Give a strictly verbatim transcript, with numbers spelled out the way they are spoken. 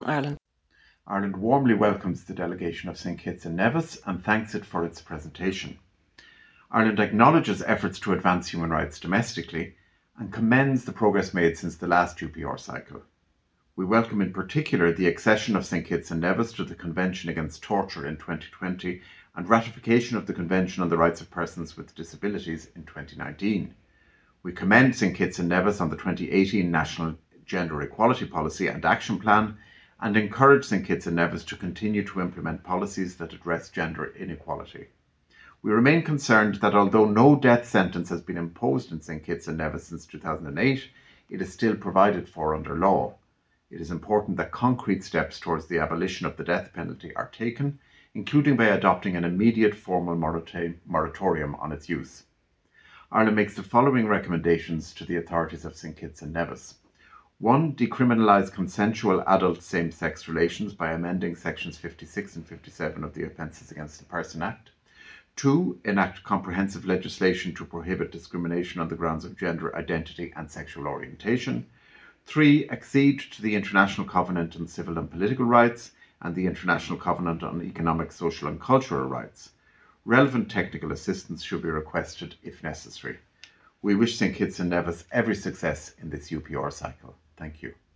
Ireland. Ireland warmly welcomes the delegation of Saint Kitts and Nevis and thanks it for its presentation. Ireland acknowledges efforts to advance human rights domestically and commends the progress made since the last U P R cycle. We welcome in particular the accession of Saint Kitts and Nevis to the Convention Against Torture in twenty twenty and ratification of the Convention on the Rights of Persons with Disabilities in twenty nineteen. We commend Saint Kitts and Nevis on the twenty eighteen National Gender Equality Policy and Action Plan and encourage Saint Kitts and Nevis to continue to implement policies that address gender inequality. We remain concerned that although no death sentence has been imposed in Saint Kitts and Nevis since two thousand eight, it is still provided for under law. It is important that concrete steps towards the abolition of the death penalty are taken, including by adopting an immediate formal moratorium on its use. Ireland makes the following recommendations to the authorities of Saint Kitts and Nevis. One, decriminalise consensual adult same-sex relations by amending sections fifty-six and fifty-seven of the Offences Against the Person Act. Two, enact comprehensive legislation to prohibit discrimination on the grounds of gender identity and sexual orientation. Three, accede to the International Covenant on Civil and Political Rights and the International Covenant on Economic, Social and Cultural Rights. Relevant technical assistance should be requested if necessary. We wish Saint Kitts and Nevis every success in this U P R cycle. Thank you.